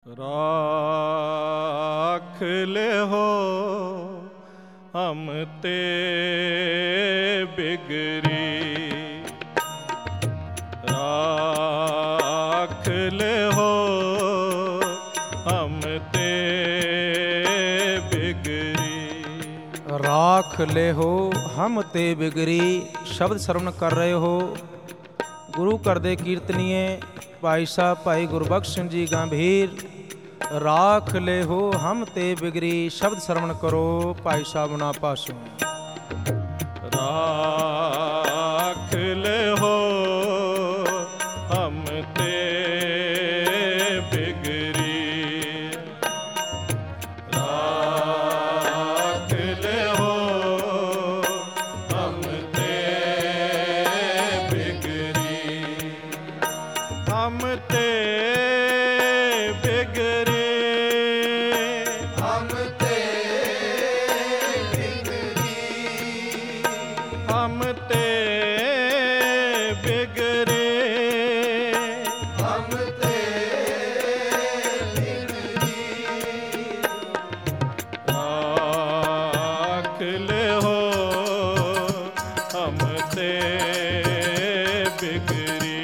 राख लेहो हम ते बिगरी, राख लेहो हम ते बिगरी। ਰਾਖ ਲੈਹੋ ਹਮ ਤੇ ਬਿਗਰੀ। ਸ਼ਬਦ ਸਰਵਣ ਕਰ ਰਹੇ ਹੋ ਗੁਰੂ ਘਰ ਦੇ ਕੀਰਤਨੀਏ ਭਾਈ ਸਾਹਿਬ ਭਾਈ ਗੁਰਬਖਸ਼ ਸਿੰਘ ਜੀ ਗੰਭੀਰ। ਰਾਖ ਲੈਹੋ ਹਮ ਤੇ ਬਿਗਰੀ ਸ਼ਬਦ ਸਰਵਣ ਕਰੋ ਭਾਈ ਸਾਹਿਬ ਨਾ ਪਾਸੋਂ। राख लेहो हम ते बिगरी, राख लेहो हम ते बिगरी, हम ते बिगरी, हम ते बिगरी, हम ते बिगरे, हम ते बिगरी। राख लेहो हम ते बिगरी,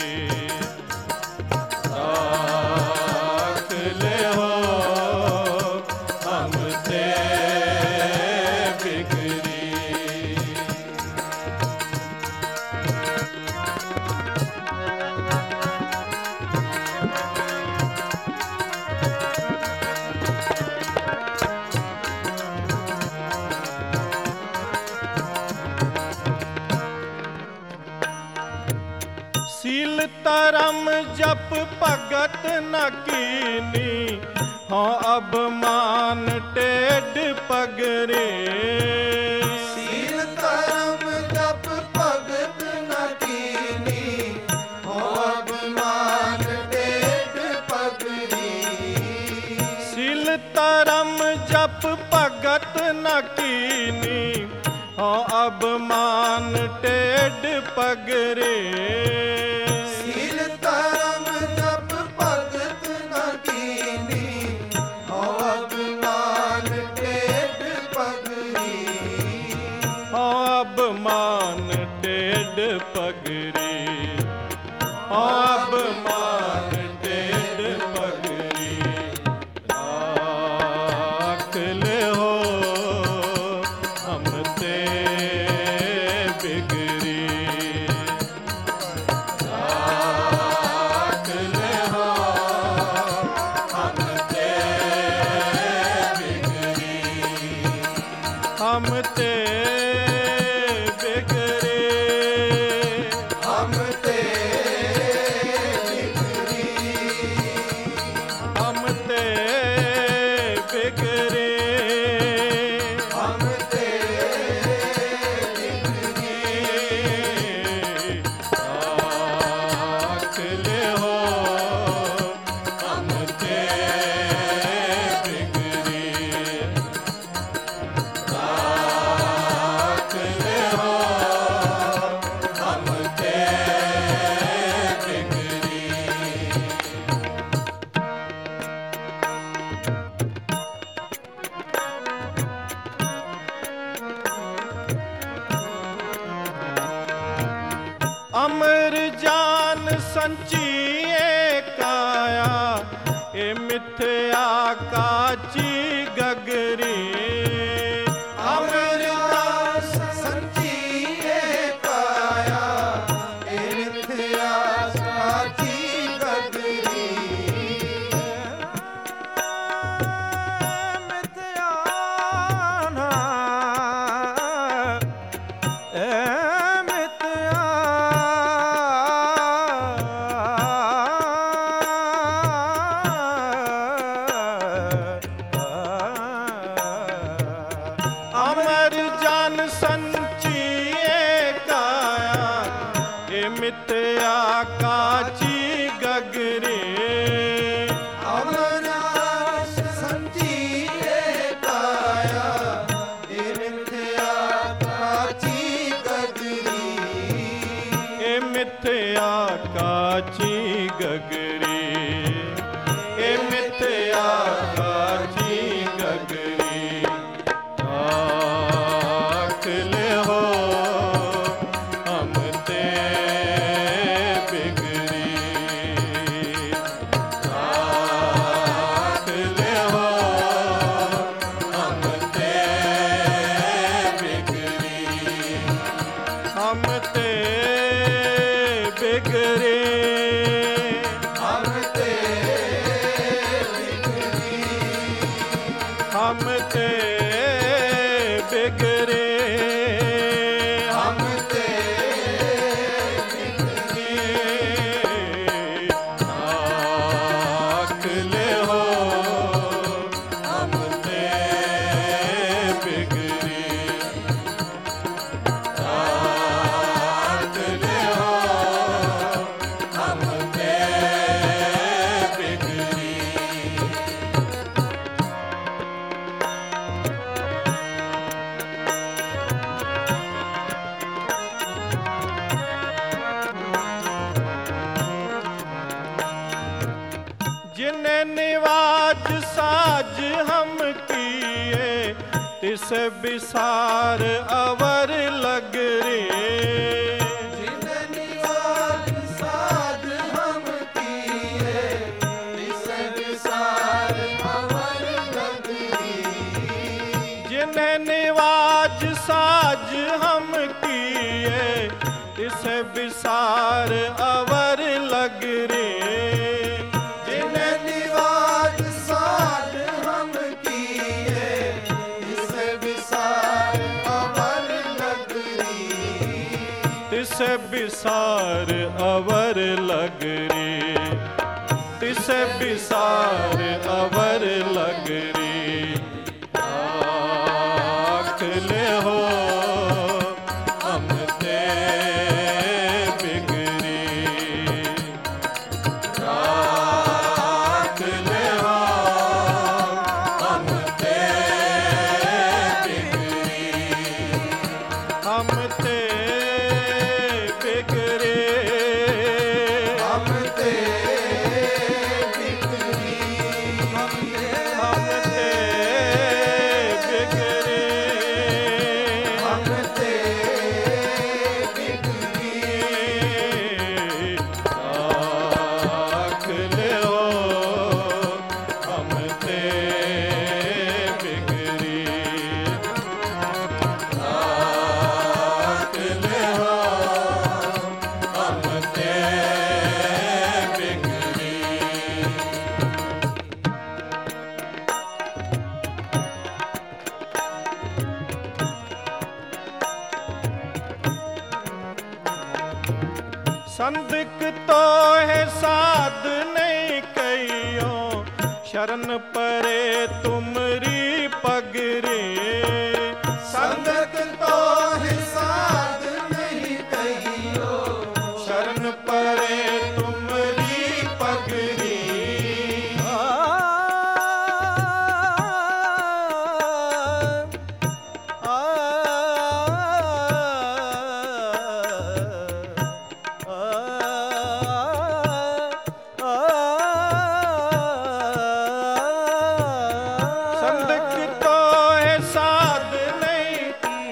राख लेहो हम ते बिगरी। सील तरम जप भगत न कीनी, हाँ अब मान टेढ़ पगरे। सील करम जप भगत न कीनी, हो अब मान टेढ़ पगरी। सील तरम जप भगत न कीनी, हाँ अब मान टेढ़ पगरे। सील करम जप भगत न कीनी, हो अब मान टेढ़ पगरी। अब मान टेढ़ पगरी, अब मान टेढ़ पगरी। राख लेहो हम ते बिगरी, राख लेहो हम ते बिगरी, हम ते बिगरे, हम ते बिगरी, हम ते बिगरे, हम ते बिगरी। राख लेहो हम ते बिगरी, राख लेहो हम ते बिगरी। अमर जान संचिए काया, ए मिथ्या काची गगरी। अमर दास संचिए काया, ए मिथ्या साची गगरी। ਮਿਥਿਆ ਨਾ ਏ ਮਿਥਿਆ जिन्हें निवाज साज हम किए तिस बिसार अवर लग रे। जिन्हें निवाज साज हम किए तिस बिसार अवर लग रे। जिन्हें निवाज साज हम किए तिस बिसार अवर लग रे। जिन्हें निवाज साज हम किए तिस बिसार अवर लग रे। तिस बिसार अवर लग रे। तिस बिसार अवर लग रे। राख ले हो हम ते बिगड़ी। राख ले हो हम ते बिगड़ी। हम ते बिगड़े। हम ते बिगड़ी। हम हम ते बिगड़े। हम ते बिगड़ी। राख ले हो हम ते बिगड़ी। राख ले हो हम ते बिगड़ी। संदिक तो है साध नहीं कहियो शरण परे तुमरी पगरे। संगत तो है साध नहीं कहियो शरण परे तुमरी पगरी। संदिक तो है साध नहीं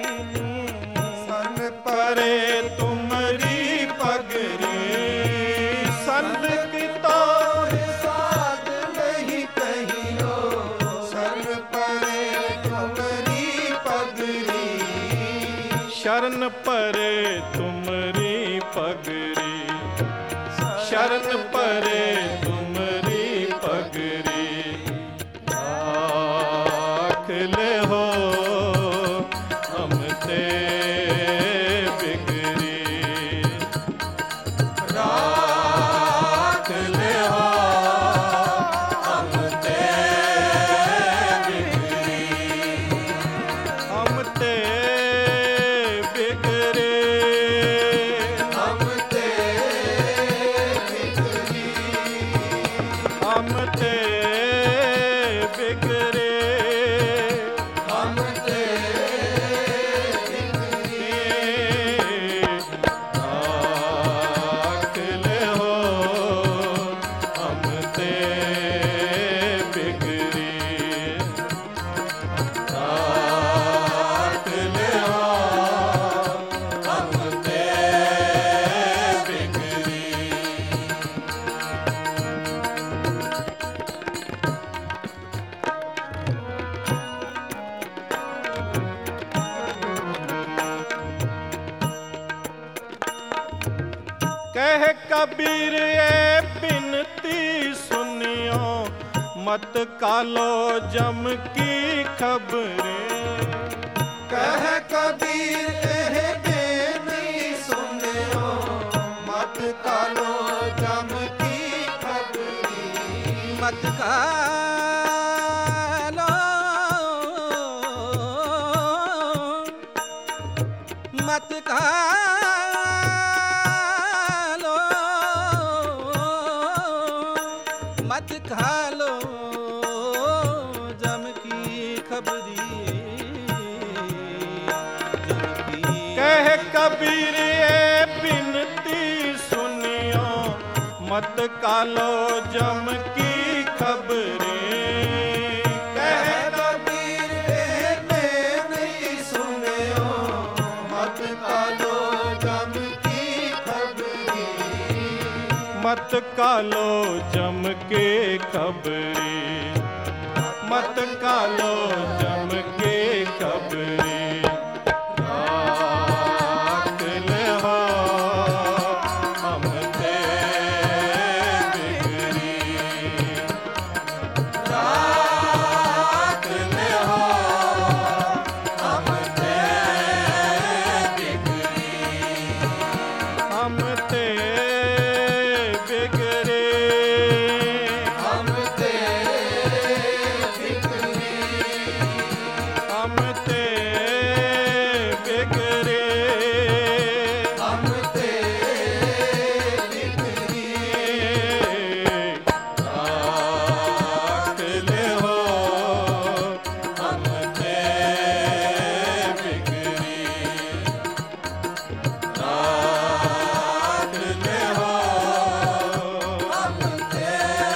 सन परे तुमरी पगरी। संदिक तो है साध नहीं कहियो सन परे तुमरी पगरी। शरण परे तुमरी पगरी। शरण परे तुमरी पगरी। राख ले हो हम ते बिगड़ी। राख ले हो हम ते बिगड़ी। हम ते बिगड़े। हम ते बिगड़ी। हम ते बिगड़े। हम ते बिगड़ी। राख ले हो हम ते बिगड़ी। राख ले हो हम ते बिगड़ी। कह कबीर ये बिनती सुनियो मत कालो जम की खबरें। कह कबीर एह बेनी सुनियो मत कालो जम की खबरी। मत कालो मत कालो मत खालो जम की खबरी। जम की कह कबीर ये बिनती सुनियो मत कालो जम की मत कालो जम के खबरी, मत कालो जम के खबरी। राख ले हो हम ते बिगड़ी, राख ले हो हम ते बिगड़ी, हम ते बिगड़े, हम ते बिगड़ी, हम ते बिगड़े, हम ते बिगड़ी। राख ले हो हम ते बिगड़ी, राख ले हो हम ते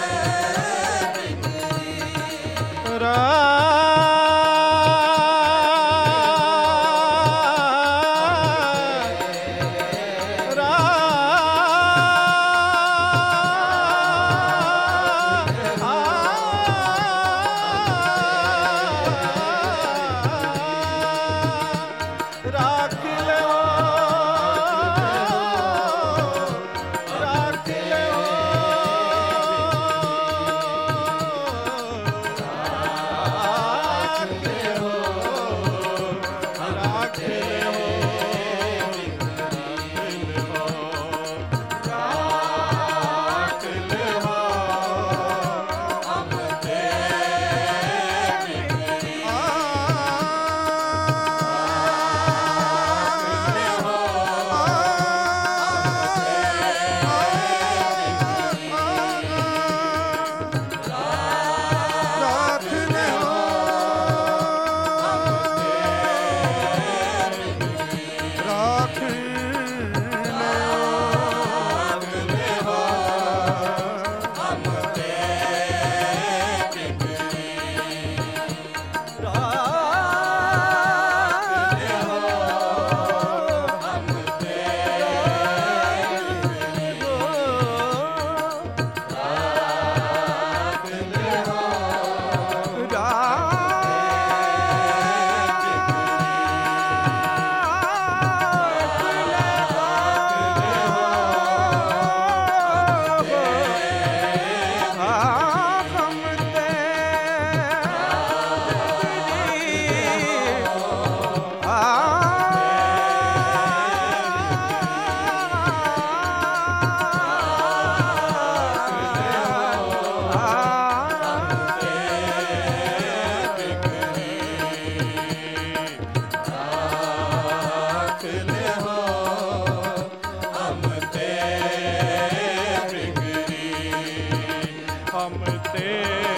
राख ले हो, राख ले हो, राख ले हो, राख ले हो, राख ले हो हम ते बिगड़ी, राख ले हो राख ले हो हम ते बिगड़ी, राख ले हो हम ते बिगड़ी, राख ले हो राख ले हो हम ते बिगड़ी, हम ते